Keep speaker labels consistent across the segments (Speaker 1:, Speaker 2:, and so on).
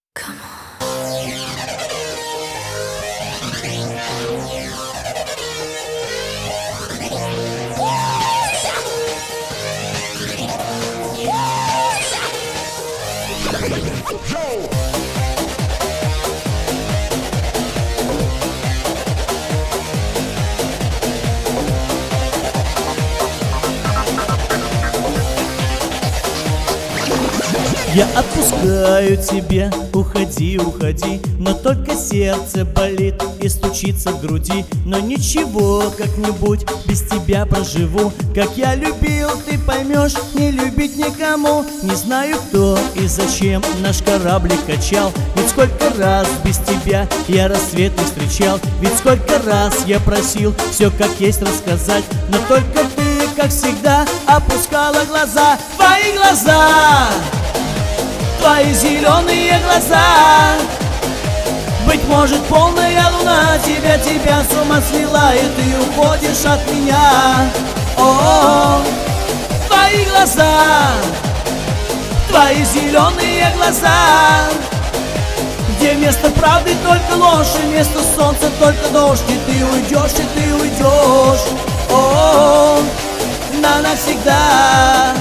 Speaker 1: Я отпускаю тебя, уходи, уходи, но только сердце болит и стучится в груди. Но ничего, как-нибудь без тебя проживу. Как я любил, ты поймешь, не любить никому. Не знаю, кто и зачем наш кораблик качал. Ведь сколько раз без тебя я рассветы встречал. Ведь сколько раз я просил все как есть рассказать. Но только ты, как всегда, опускала глаза. Твои глаза, твои зеленые глаза. Быть может, полная луна тебя с ума свела, и ты уходишь от меня. О, твои глаза, твои зеленые глаза, где вместо правды только ложь, и вместо солнца только дождь. И ты уйдешь, и ты уйдешь. О, навсегда,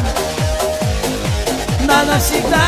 Speaker 1: навсегда.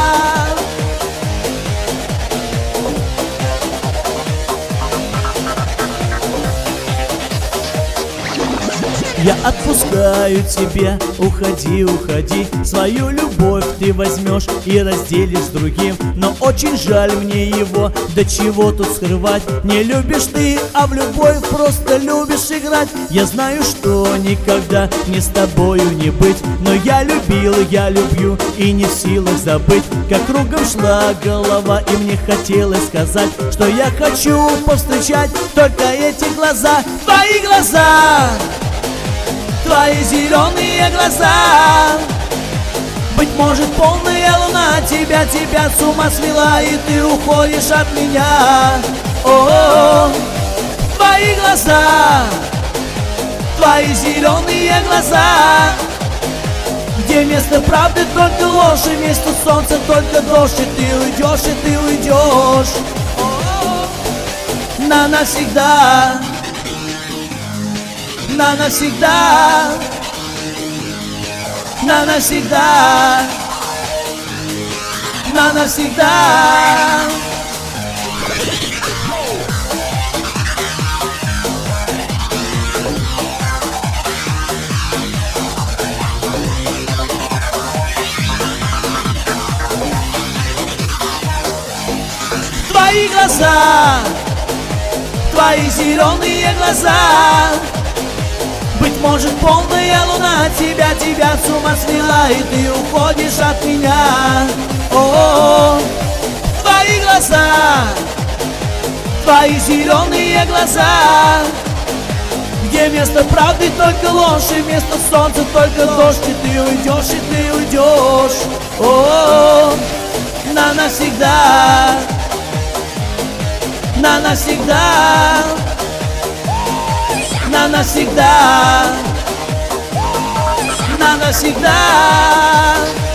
Speaker 1: Я отпускаю тебя, уходи, уходи. Свою любовь ты возьмешь и разделишь с другим. Но очень жаль мне его, да чего тут скрывать. Не любишь ты, а в любовь просто любишь играть. Я знаю, что никогда мне с тобою не быть, но я любил, я люблю и не в силах забыть. Как кругом шла голова, и мне хотелось сказать, что я хочу повстречать только эти глаза. Твои глаза, твои зеленые глаза. Быть может, полная луна тебя с ума свела, и ты уходишь от меня. О, твои глаза, твои зеленые глаза, где вместо правды только ложь, и вместо солнца только дождь. И ты уйдешь, и ты уйдешь. О, навсегда, навсегда, навсегда, навсегда. Твои глаза, твои зеленые глаза, быть может, полная луна тебя с ума свела, и ты уходишь от меня. О, твои глаза, твои зеленые глаза, где вместо правды только ложь, и вместо солнца только дождь. И ты уйдешь, и ты уйдешь. О, навсегда, навсегда, навсегда, навсегда.